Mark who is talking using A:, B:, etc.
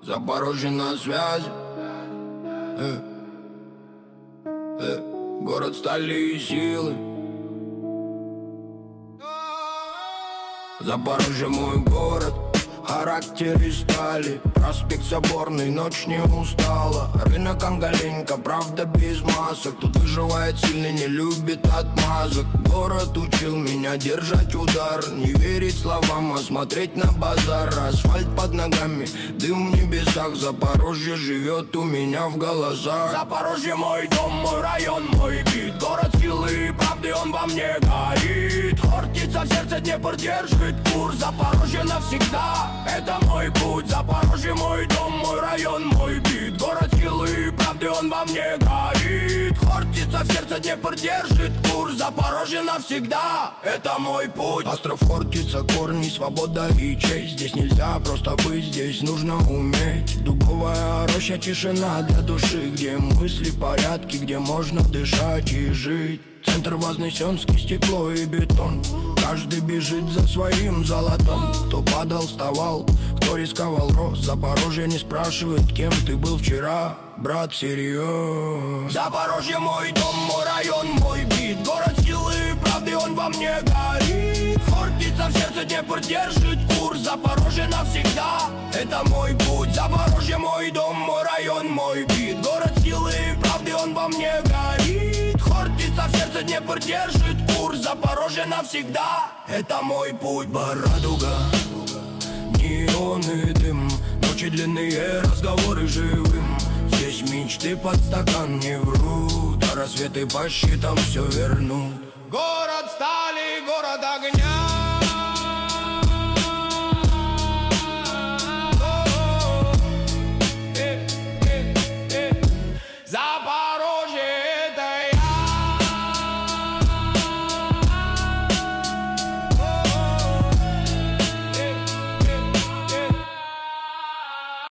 A: Запорожье на связи. Город стали и силы. Запорожье мой город, характер и стали. Проспект Соборный, ночь не устала. Рынок Ангаленька, правда без масок. Тут выживает сильный, не любит отмазок. Город учил меня держать удар, не верить словам, а смотреть на базар. Асфальт под ногами, дым в небесах. Запорожье живет у меня в глазах. Запорожье мой дом, мой район, мой бит. Город силы и правды, он во мне горит. Хортица в сердце, Днепр держит курс. Запорожье навсегда, это мой путь. Запорожье мой дом, мой район, мой бит. Город силы и правды, он во мне горит. Хортица в сердце, Днепр держит курс. Запорожье навсегда, это мой путь. Остров Хортица, корни, свобода и честь. Здесь нельзя просто быть, здесь нужно уметь. Дубовая роща, тишина для души, где мысли в порядке, где можно дышать и жить. Центр Вознесенский, стекло и бетон. Каждый бежит за своим золотом. Кто падал, вставал, кто рисковал, рос. Запорожье не спрашивает, кем ты был вчера, брат, серьез. Запорожье мой дом, мой район, мой бит. Город силы и правды, он во мне горит. Хортица в сердце, Днепр держит курс. Запорожье навсегда, это мой путь. Запорожье мой дом, мой район, мой бит. Город силы и правды, он во мне горит. Хортица в сердце, Днепр держит курс. Запорожье навсегда, это мой путь. Радуга, неон и дым, ночи длинные, разговоры живым. Здесь мечты под стакан не врут, а рассветы по счетам все вернут. Город стали, город огня.